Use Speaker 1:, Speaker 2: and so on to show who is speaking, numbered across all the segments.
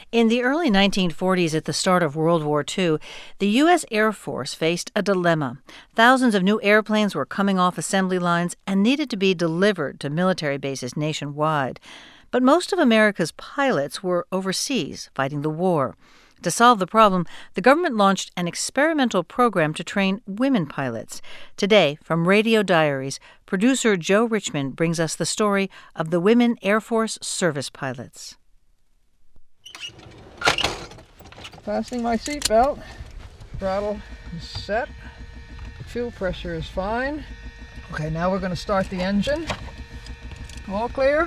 Speaker 1: In the early 1940s, at the start of World War II, the U.S. Air Force faced a dilemma. Thousands of new airplanes were coming off assembly lines and needed to be delivered to military bases nationwide. But most of America's pilots were overseas fighting the war. To solve the problem, the government launched an experimental program to train women pilots. Today, from Radio Diaries, producer Joe Richmond brings us the story of the women Air Force service pilots.
Speaker 2: Fastening my seatbelt. Throttle is set. Fuel pressure is fine. Okay, now we're going to start the engine. All clear.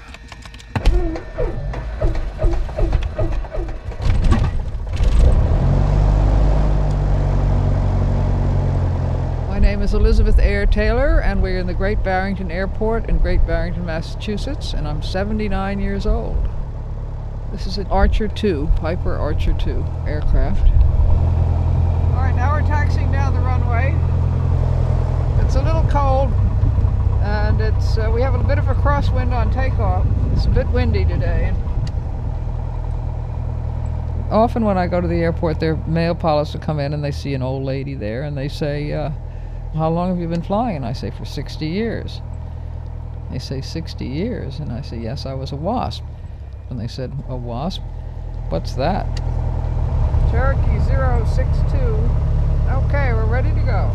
Speaker 2: My name is Elizabeth Ayer Taylor, and we're in the Great Barrington Airport in Great Barrington, Massachusetts, and I'm 79 years old. This is an Archer II, Piper Archer II aircraft. All right, now we're taxiing down the runway. It's a little cold, and we have a bit of a crosswind on takeoff. It's a bit windy today. Often when I go to the airport, their male pilots will come in and they see an old lady there, and they say, how long have you been flying? And I say, for 60 years. They say, 60 years? And I say, yes, I was a WASP. And they said, a WASP? What's that? Cherokee 062. Okay, we're ready to go.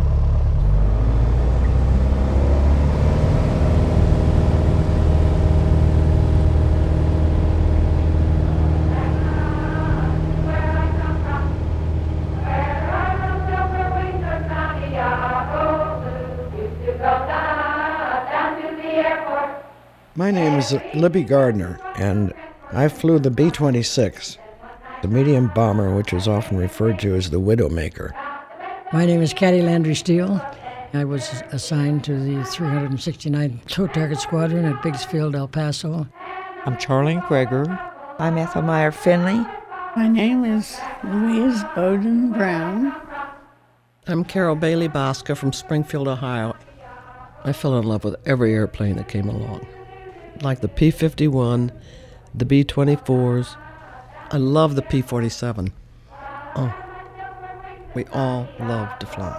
Speaker 3: My name is Libby Gardner, and I flew the B-26, the medium bomber, which is often referred to as the Widowmaker.
Speaker 4: My name is Caddy Landry Steele. I was assigned to the 369th Tow Target Squadron at Biggs Field, El Paso.
Speaker 5: I'm Charlene Greger.
Speaker 6: I'm Ethel Meyer Finley.
Speaker 7: My name is Louise Bowden Brown.
Speaker 8: I'm Carol Bailey Bosca from Springfield, Ohio. I fell in love with every airplane that came along. Like the P-51, the B-24s. I love the P-47. Oh, we all love to fly.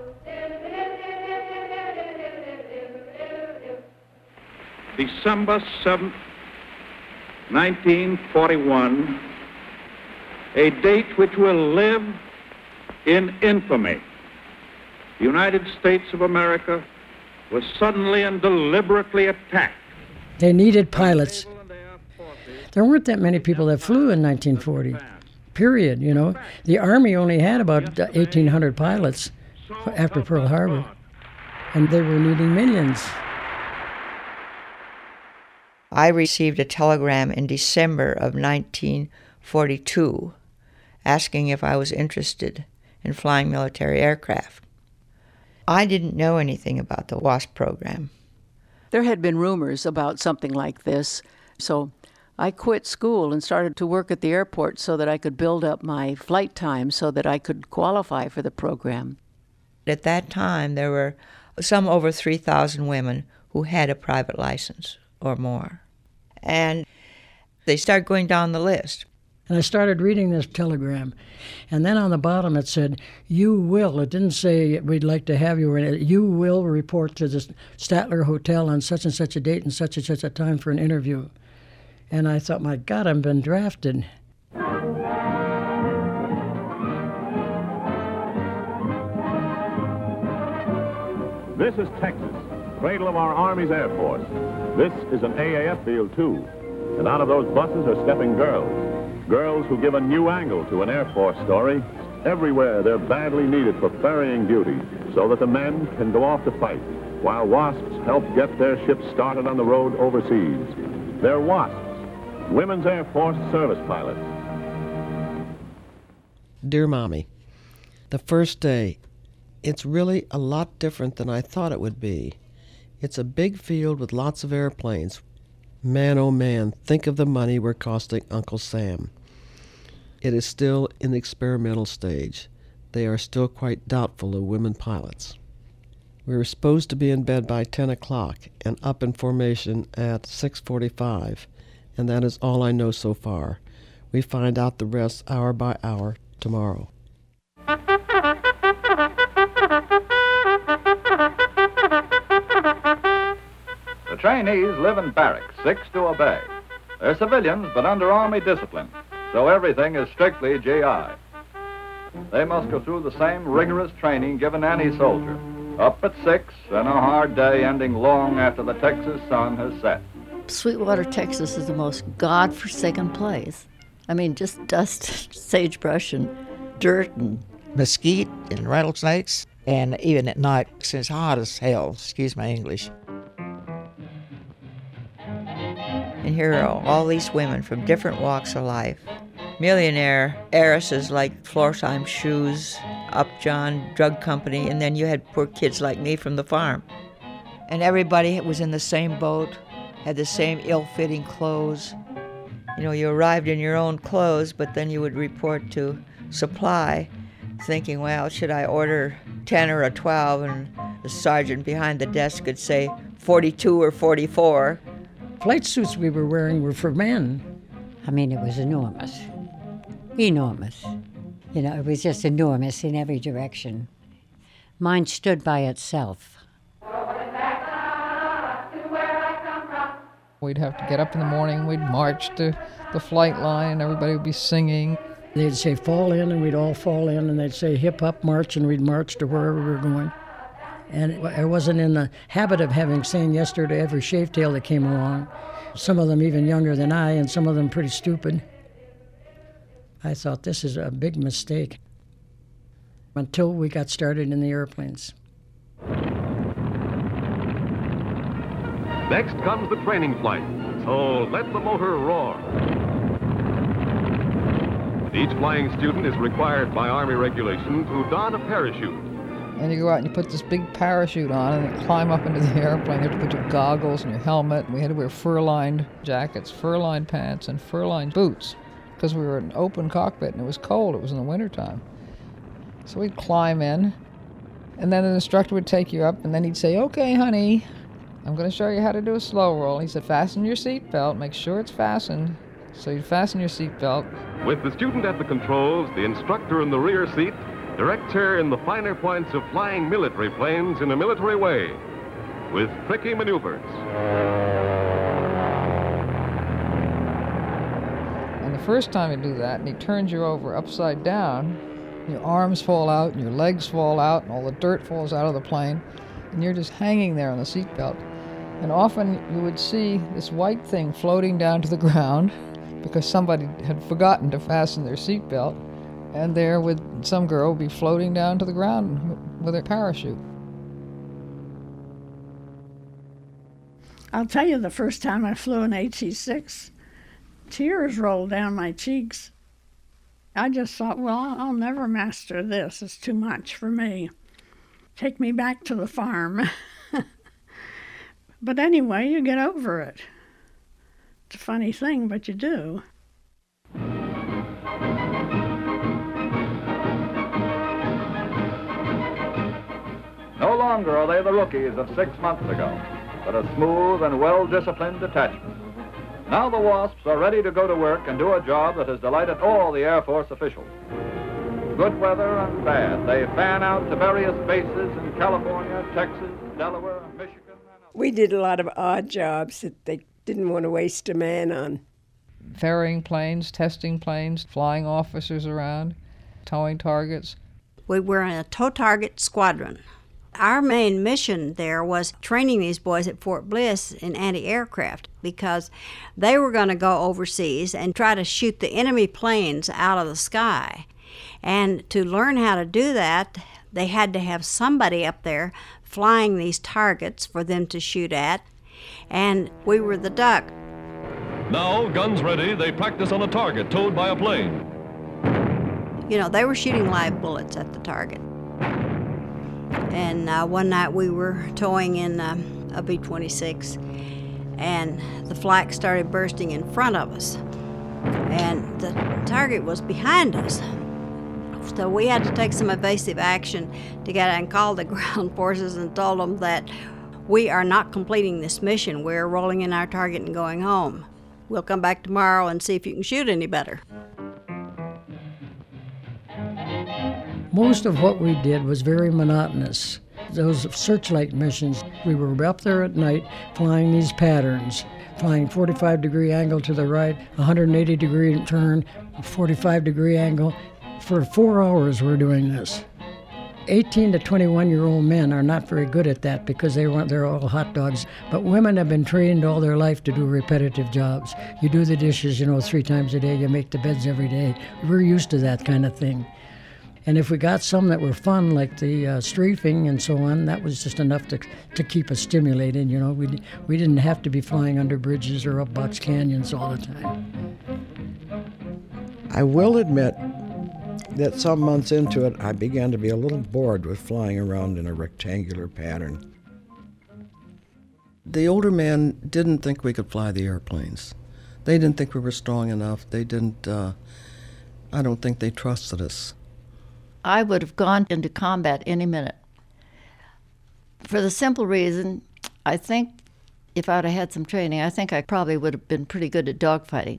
Speaker 9: December 7th, 1941, a date which will live in infamy. The United States of America was suddenly and deliberately attacked.
Speaker 4: They needed pilots. There weren't that many people that flew in 1940, period, you know. The Army only had about 1,800 pilots after Pearl Harbor, and they were needing millions.
Speaker 6: I received a telegram in December of 1942 asking if I was interested in flying military aircraft. I didn't know anything about the WASP program.
Speaker 10: There had been rumors about something like this, so I quit school and started to work at the airport so that I could build up my flight time so that I could qualify for the program.
Speaker 6: At that time, there were some over 3,000 women who had a private license or more. And they started going down the list.
Speaker 4: And I started reading this telegram. And then on the bottom it said, you will. It didn't say we'd like to have you. You will report to the Statler Hotel on such and such a date and such a time for an interview. And I thought, my God, I've been drafted.
Speaker 11: This is Texas, cradle of our Army's Air Force. This is an AAF field, too. And out of those buses are stepping girls. Girls who give a new angle to an Air Force story. Everywhere they're badly needed for ferrying duty so that the men can go off to fight, while WASPs help get their ships started on the road overseas. They're WASPs, Women's Air Force Service Pilots.
Speaker 8: Dear Mommy, the first day, it's really a lot different than I thought it would be. It's a big field with lots of airplanes. Man, oh man, think of the money we're costing Uncle Sam. It is still in the experimental stage. They are still quite doubtful of women pilots. We were supposed to be in bed by 10 o'clock and up in formation at 6:45, and that is all I know so far. We find out the rest hour by hour tomorrow.
Speaker 12: The trainees live in barracks, 6 to obey. They're civilians, but under Army discipline, so everything is strictly GI. They must go through the same rigorous training given any soldier, up at 6 and a hard day ending long after the Texas sun has set.
Speaker 7: Sweetwater, Texas is the most God-forsaken place. I mean, just dust, sagebrush, and dirt, and
Speaker 13: mesquite and rattlesnakes, and even at night, it's hot as hell, excuse my English.
Speaker 6: And here are all these women from different walks of life. Millionaire heiresses like Florsheim Shoes, Upjohn Drug Company, and then you had poor kids like me from the farm. And everybody was in the same boat, had the same ill-fitting clothes. You know, you arrived in your own clothes, but then you would report to supply, thinking, well, should I order 10 or a 12? And the sergeant behind the desk could say 42 or 44.
Speaker 4: Flight suits we were wearing were for men.
Speaker 14: I mean, it was enormous. Enormous. You know, it was just enormous in every direction. Mine stood by itself.
Speaker 2: We'd have to get up in the morning, we'd march to the flight line, everybody would be singing.
Speaker 4: They'd say fall in, and we'd all fall in, and they'd say hip up march, and we'd march to wherever we were going. And I wasn't in the habit of having saying yes to every shave tail that came along. Some of them even younger than I, and some of them pretty stupid. I thought, this is a big mistake. Until we got started in the airplanes.
Speaker 11: Next comes the training flight, so let the motor roar. Each flying student is required by Army regulation to don a parachute.
Speaker 2: And you go out and you put this big parachute on and you climb up into the airplane. You have to put your goggles and your helmet. We had to wear fur-lined jackets, fur-lined pants, and fur-lined boots because we were in an open cockpit and it was cold. It was in the wintertime. So we'd climb in, and then the instructor would take you up, and then he'd say, okay, honey, I'm going to show you how to do a slow roll. He said, fasten your seatbelt, make sure it's fastened. So you'd fasten your seatbelt.
Speaker 11: With the student at the controls, the instructor in the rear seat directs her in the finer points of flying military planes in a military way, with tricky maneuvers.
Speaker 2: And the first time you do that, and he turns you over upside down, your arms fall out, and your legs fall out, and all the dirt falls out of the plane, and you're just hanging there on the seatbelt. And often you would see this white thing floating down to the ground because somebody had forgotten to fasten their seatbelt, and there with some girl would be floating down to the ground with her parachute.
Speaker 7: I'll tell you, the first time I flew an HE-6, tears rolled down my cheeks. I just thought, well, I'll never master this. It's too much for me. Take me back to the farm. But anyway, you get over it. It's a funny thing, but you do.
Speaker 12: No longer are they the rookies of 6 months ago, but a smooth and well-disciplined detachment. Now the Wasps are ready to go to work and do a job that has delighted all the Air Force officials. Good weather and bad, they fan out to various bases in California, Texas, Delaware, Michigan.
Speaker 15: We did a lot of odd jobs that they didn't want to waste a man on.
Speaker 2: Ferrying planes, testing planes, flying officers around, towing targets.
Speaker 16: We were in a tow target squadron. Our main mission there was training these boys at Fort Bliss in anti-aircraft because they were going to go overseas and try to shoot the enemy planes out of the sky. And to learn how to do that, they had to have somebody up there flying these targets for them to shoot at, and we were the duck.
Speaker 11: Now, guns ready, they practice on a target towed by a plane.
Speaker 16: You know, they were shooting live bullets at the target. And one night we were towing in a B-26, and the flak started bursting in front of us, and the target was behind us. So we had to take some evasive action to get out and call the ground forces and told them that we are not completing this mission. We're rolling in our target and going home. We'll come back tomorrow and see if you can shoot any better.
Speaker 4: Most of what we did was very monotonous. Those searchlight missions, we were up there at night flying these patterns, flying 45-degree angle to the right, 180-degree turn, 45-degree angle. For 4 hours we're doing this. 18 to 21-year-old men are not very good at that because they're all hot dogs. But women have been trained all their life to do repetitive jobs. You do the dishes, 3 times a day. You make the beds every day. We're used to that kind of thing. And if we got some that were fun, like the strafing and so on, that was just enough to keep us stimulated. We didn't have to be flying under bridges or up box canyons all the time.
Speaker 3: I will admit that some months into it, I began to be a little bored with flying around in a rectangular pattern.
Speaker 8: The older men didn't think we could fly the airplanes. They didn't think we were strong enough. They didn't, I don't think they trusted us.
Speaker 17: I would have gone into combat any minute. For the simple reason, I think if I'd have had some training, I think I probably would have been pretty good at dogfighting.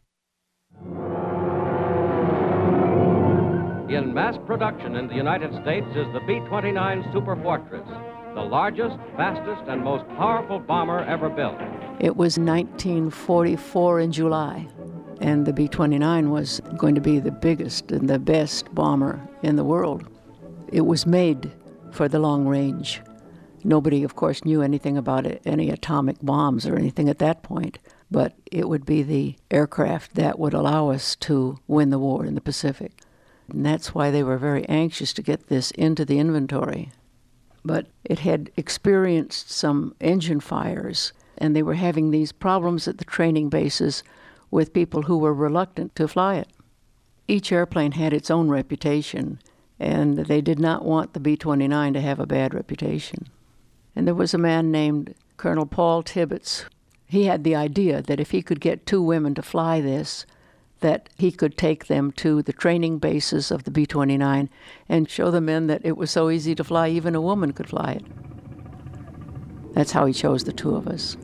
Speaker 18: In mass production in the United States is the B-29 Super Fortress, the largest, fastest, and most powerful bomber ever built.
Speaker 10: It was 1944 in July, and the B-29 was going to be the biggest and the best bomber in the world. It was made for the long range. Nobody, of course, knew anything about any atomic bombs or anything at that point, but it would be the aircraft that would allow us to win the war in the Pacific. And that's why they were very anxious to get this into the inventory. But it had experienced some engine fires, and they were having these problems at the training bases with people who were reluctant to fly it. Each airplane had its own reputation, and they did not want the B-29 to have a bad reputation. And there was a man named Colonel Paul Tibbets. He had the idea that if he could get 2 women to fly this, that he could take them to the training bases of the B-29 and show the men that it was so easy to fly, even a woman could fly it. That's how he chose the 2 of us.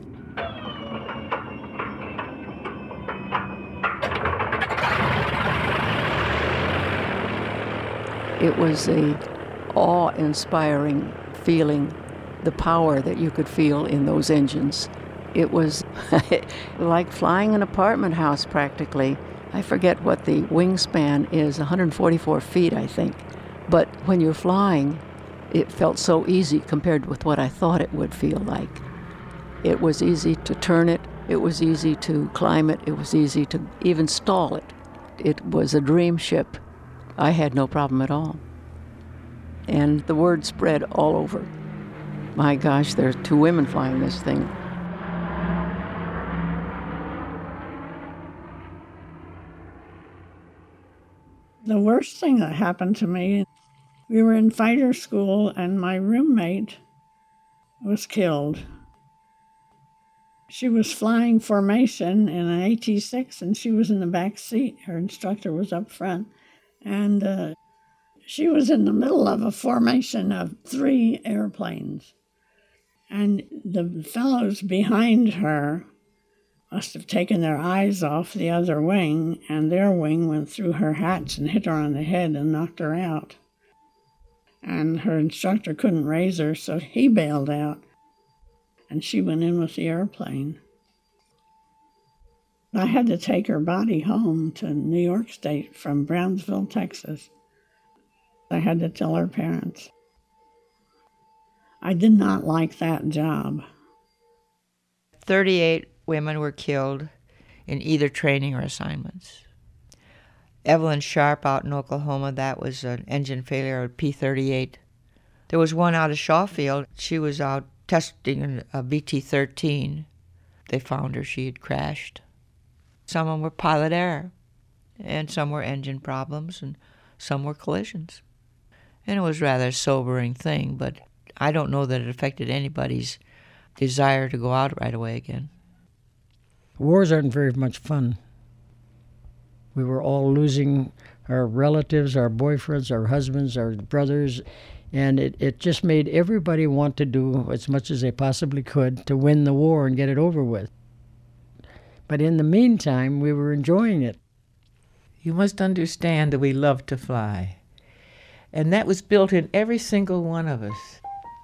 Speaker 10: It was a awe-inspiring feeling, the power that you could feel in those engines. It was like flying an apartment house practically. I forget what the wingspan is, 144 feet, I think. But when you're flying, it felt so easy compared with what I thought it would feel like. It was easy to turn it. It was easy to climb it. It was easy to even stall it. It was a dream ship. I had no problem at all. And the word spread all over. My gosh, there are 2 women flying this thing.
Speaker 7: The worst thing that happened to me, we were in fighter school and my roommate was killed. She was flying formation in an AT-6 and she was in the back seat. Her instructor was up front. And she was in the middle of a formation of 3 airplanes. And the fellows behind her must have taken their eyes off the other wing, and their wing went through her hatch and hit her on the head and knocked her out. And her instructor couldn't raise her, so he bailed out, and she went in with the airplane. I had to take her body home to New York State from Brownsville, Texas. I had to tell her parents. I did not like that job.
Speaker 6: 38 women were killed in either training or assignments. Evelyn Sharp out in Oklahoma, that was an engine failure of P-38. There was one out of Shawfield. She was out testing a BT-13. They found her. She had crashed. Some of them were pilot error, and some were engine problems, and some were collisions. And it was a rather sobering thing, but I don't know that it affected anybody's desire to go out right away again.
Speaker 4: Wars aren't very much fun. We were all losing our relatives, our boyfriends, our husbands, our brothers, and it just made everybody want to do as much as they possibly could to win the war and get it over with. But in the meantime, we were enjoying it.
Speaker 19: You must understand that we love to fly. And that was built in every single one of us.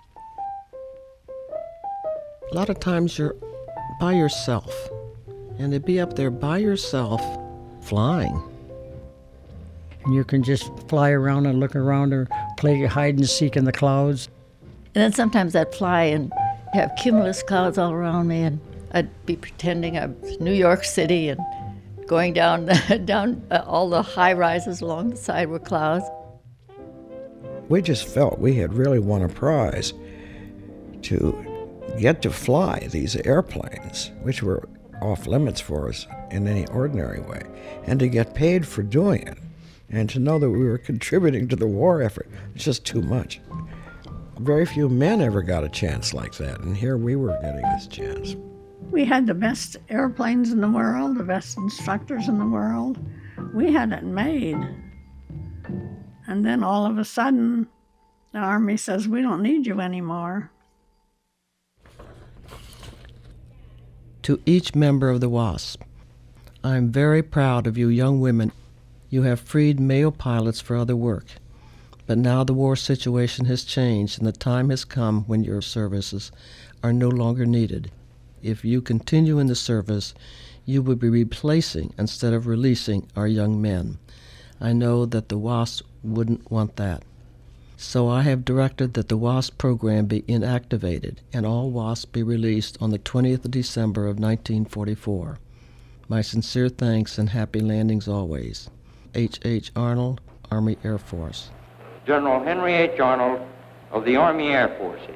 Speaker 8: A lot of times you're by yourself. And to be up there by yourself, flying.
Speaker 4: And you can just fly around and look around or play hide and seek in the clouds.
Speaker 17: And then sometimes I'd fly and have cumulus clouds all around me, and I'd be pretending I was New York City and going down all the high rises along the side were clouds.
Speaker 3: We just felt we had really won a prize to get to fly these airplanes, which were off limits for us in any ordinary way, and to get paid for doing it, and to know that we were contributing to the war effort. It's just too much. Very few men ever got a chance like that, and here we were getting this chance.
Speaker 7: We had the best airplanes in the world, the best instructors in the world. We had it made. And then all of a sudden, the Army says, we don't need you anymore.
Speaker 8: To each member of the WASP, I'm very proud of you young women. You have freed male pilots for other work. But now the war situation has changed, and the time has come when your services are no longer needed. If you continue in the service, you will be replacing instead of releasing our young men. I know that the WASP wouldn't want that. So I have directed that the WASP program be inactivated and all WASP be released on the 20th of December of 1944. My sincere thanks and happy landings always. H. H. Arnold, Army Air Force.
Speaker 20: General Henry H. Arnold of the Army Air Forces.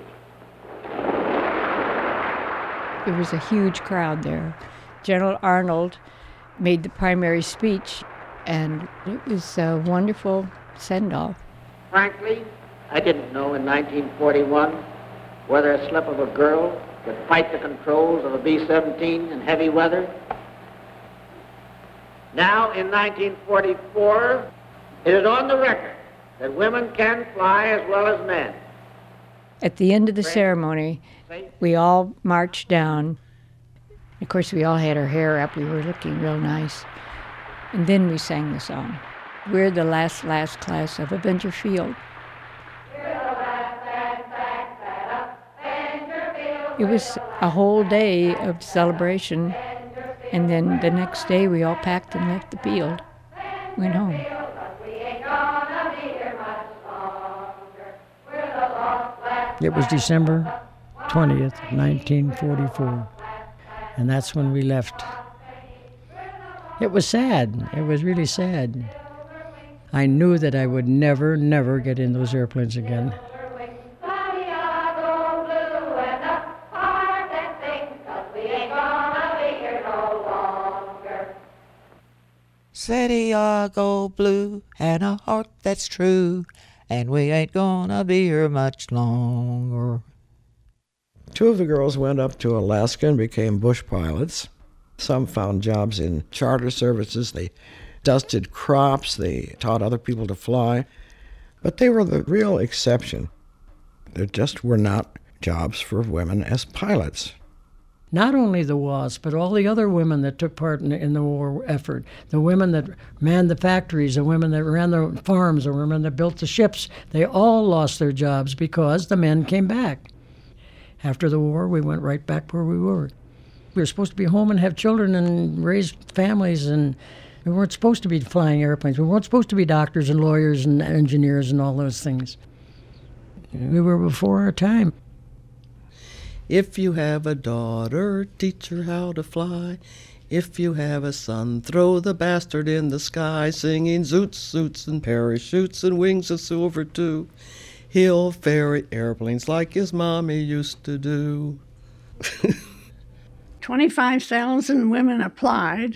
Speaker 21: There was a huge crowd there. General Arnold made the primary speech, and it was a wonderful send-off.
Speaker 22: Frankly, I didn't know in 1941 whether a slip of a girl could fight the controls of a B-17 in heavy weather. Now, in 1944, it is on the record that women can fly as well as men.
Speaker 21: At the end of the ceremony, we all marched down. Of course, we all had our hair up. We were looking real nice. And then we sang the song. We're the last class of Avenger Field. It was a whole day of celebration, and then the next day we all packed and left the field, went home.
Speaker 4: It was December 20th, 1944, and that's when we left. It was sad. It was really sad. I knew that I would never, never get in those airplanes again.
Speaker 13: Santiago blue and a heart that's true, and we ain't gonna be here much longer.
Speaker 3: Two of the girls went up to Alaska and became bush pilots. Some found jobs in charter services. They dusted crops. They taught other people to fly. But they were the real exception. There just were not jobs for women as pilots.
Speaker 4: Not only the WASP, but all the other women that took part in the war effort, the women that manned the factories, the women that ran the farms, the women that built the ships, they all lost their jobs because the men came back. After the war, we went right back where we were. We were supposed to be home and have children and raise families, and we weren't supposed to be flying airplanes. We weren't supposed to be doctors and lawyers and engineers and all those things. We were before our time.
Speaker 8: If you have a daughter, teach her how to fly. If you have a son, throw the bastard in the sky, singing zoots, zoots, and parachutes and wings of silver too. He'll ferry airplanes like his mommy used to do.
Speaker 7: 25,000 women applied.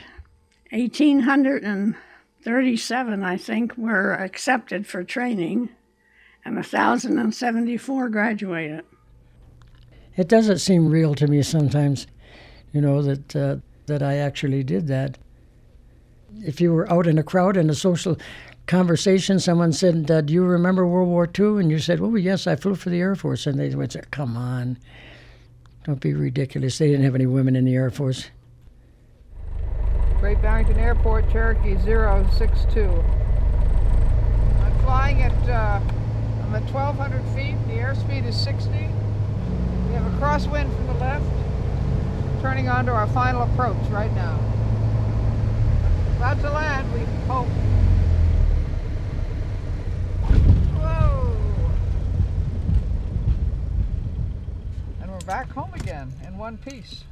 Speaker 7: 1,837, I think, were accepted for training, and 1,074 graduated.
Speaker 4: It doesn't seem real to me sometimes, that I actually did that. If you were out in a crowd in a social conversation, someone said, do you remember World War II? And you said, well, yes, I flew for the Air Force. And they would say, come on, don't be ridiculous. They didn't have any women in the Air Force.
Speaker 2: Great Barrington Airport, Cherokee 062. I'm flying at, I'm at 1,200 feet. The airspeed is 60. We have a crosswind from the left, turning onto our final approach right now. About to land, we hope. Whoa! And we're back home again in one piece.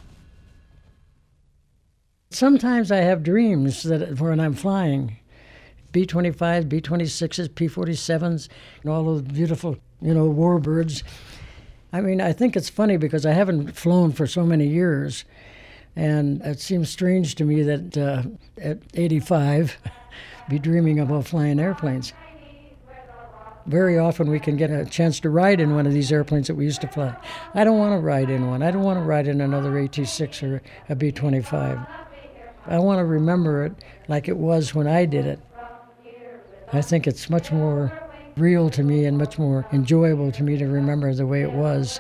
Speaker 4: Sometimes I have dreams that when I'm flying, B-25s, B-26s, P-47s, and all those beautiful, warbirds. I mean, I think it's funny because I haven't flown for so many years, and it seems strange to me that at 85, be dreaming about flying airplanes. Very often we can get a chance to ride in one of these airplanes that we used to fly. I don't want to ride in one. I don't want to ride in another AT-6 or a B-25. I want to remember it like it was when I did it. I think it's much more real to me and much more enjoyable to me to remember the way it was.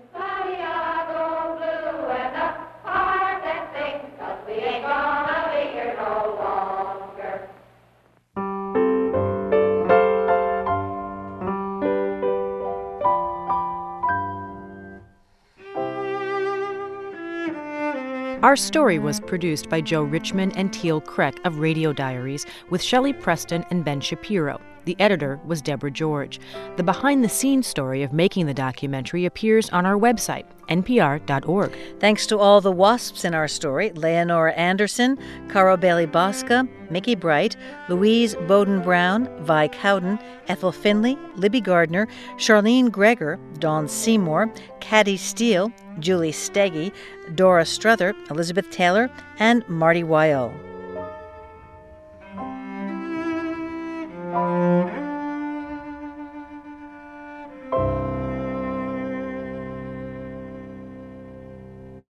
Speaker 1: Our story was produced by Joe Richmond and Teal Kreck of Radio Diaries with Shelley Preston and Ben Shapiro. The editor was Deborah George. The behind-the-scenes story of making the documentary appears on our website, npr.org.
Speaker 5: Thanks to all the WASPs in our story: Leonora Anderson, Carl Bailey Bosca, Mickey Bright, Louise Bowden-Brown, Vi Cowden, Ethel Finley, Libby Gardner, Charlene Greger, Dawn Seymour, Caddy Steele, Julie Steggy, Dora Struther, Elizabeth Taylor, and Marty Weil.